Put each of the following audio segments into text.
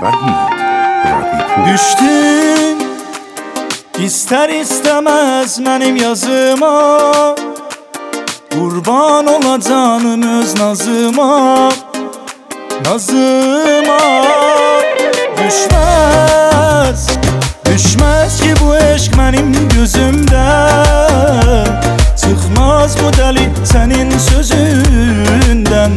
Vahid Rapipur. Düştüm ister istemez benim yazıma, kurban ola canım öz nazıma, nazıma. Düşmez, düşmez ki bu eşk benim gözümden, çıkmaz bu deli senin sözünden,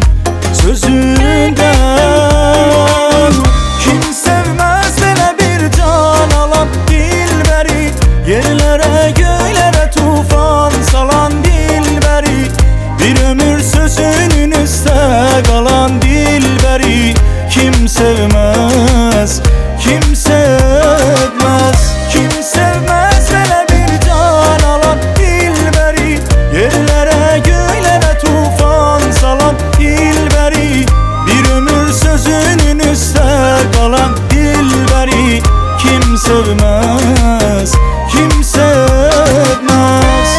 sözünden. Kim sevmez böyle bir can alan dilberi, yerlere göylere tufan salan dilberi, bir ömür sözünün üstte kalan dilberi. Kim sevmez, kim sevmez, kim sevmez böyle bir can alan dilberi, yerlere göylere tufan salan dilberi, bir ömür sözünün üstte kalan dilberi. Kim sevmez, kim sevmez.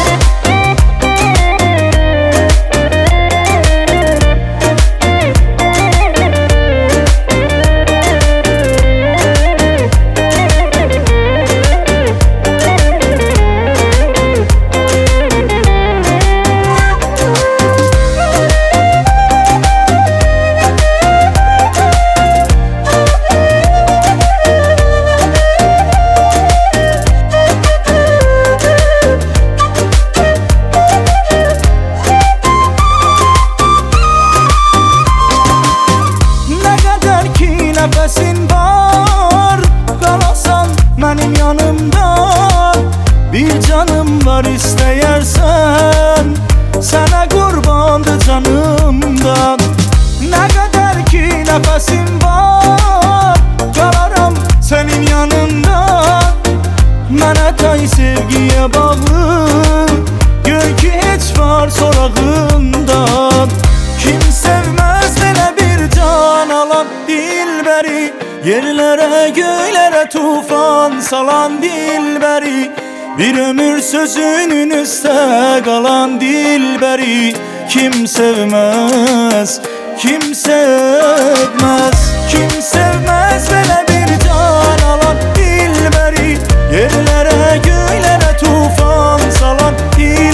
Nefesin var, kalasan benim yanımda, bir canım var isteyersen, sana kurbandı canımdan. Ne kadar ki nefesin var, kalaram senin yanında, mənə tay sevgiye bağlı, gör ki hiç var sorağından. Kim sevmez belə bir can alan dilberi, yerlere göylere tufan salan dilberi, bir ömür sözünün üstte kalan dilberi. Kim sevmez, kim sevmez, kim sevmez böyle bir can alan dilberi, yerlere göylere tufan salan dilberi.